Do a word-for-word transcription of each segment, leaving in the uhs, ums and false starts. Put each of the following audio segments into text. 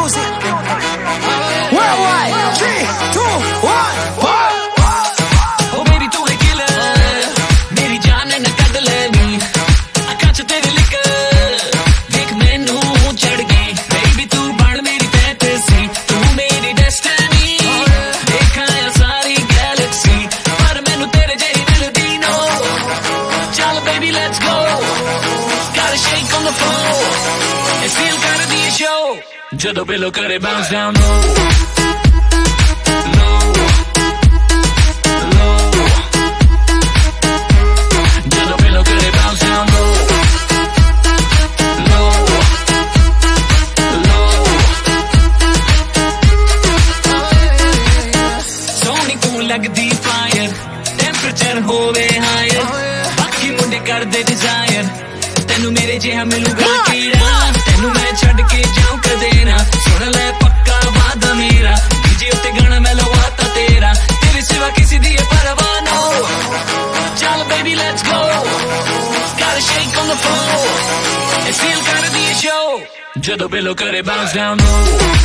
music. Worldwide. Three, two, one, four. Oh baby तू है killer, मेरी जान न कद लेनी, आँखां च तेरी लिकर, देख मैनू चढ़ गई, baby तू बन मेरी fantasy, तू मेरी destiny, देखा है सारी galaxy, पर मैनू तेरे जेही मिलदी no, चल baby let's go, gotta shake on the floor, and feel कर दी show, ਜਦੋਂ ਬਿਲੋ करे bounce down low. लगदी फायर टेंपरेचर होवे हायर बाकी मुंडे कर दे डिजायर तेनू मेरे जिहा मिलूगा कीड़ा तेनू मैं छड़ के जाऊं कदे ना सुन ले पक्का वादा मेरा डीजे उत्ते गाना मैं लवाता तेरा तेरे सिवा किसी दी परवाह नो चल baby let's go gotta shake on the floor and feel कर दी show ਜਦੋਂ बिलो करे bounce down low.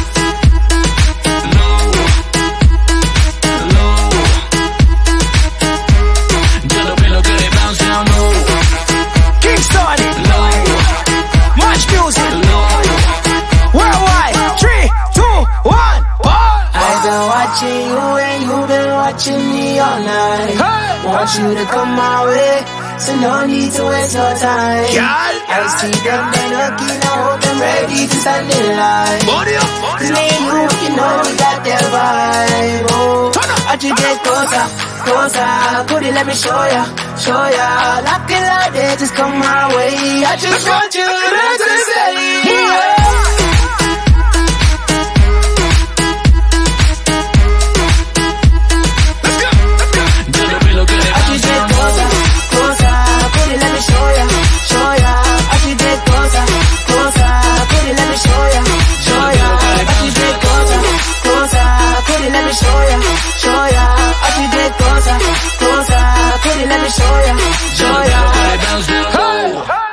Watching you and you've been watching me all night. Hey. Want you to come my way, so no need to waste your time. Girl. I see them, they looking, I hope I'm ready to stand in line. Body up, body me and you, you know we got that vibe. Oh, I just get closer, closer. Could you let me show ya, show ya? Like it like that, just come my way. I just want you to say yeah. Show ya, show ya, I can get closer, closer, could you let me show ya, show ya. Hey.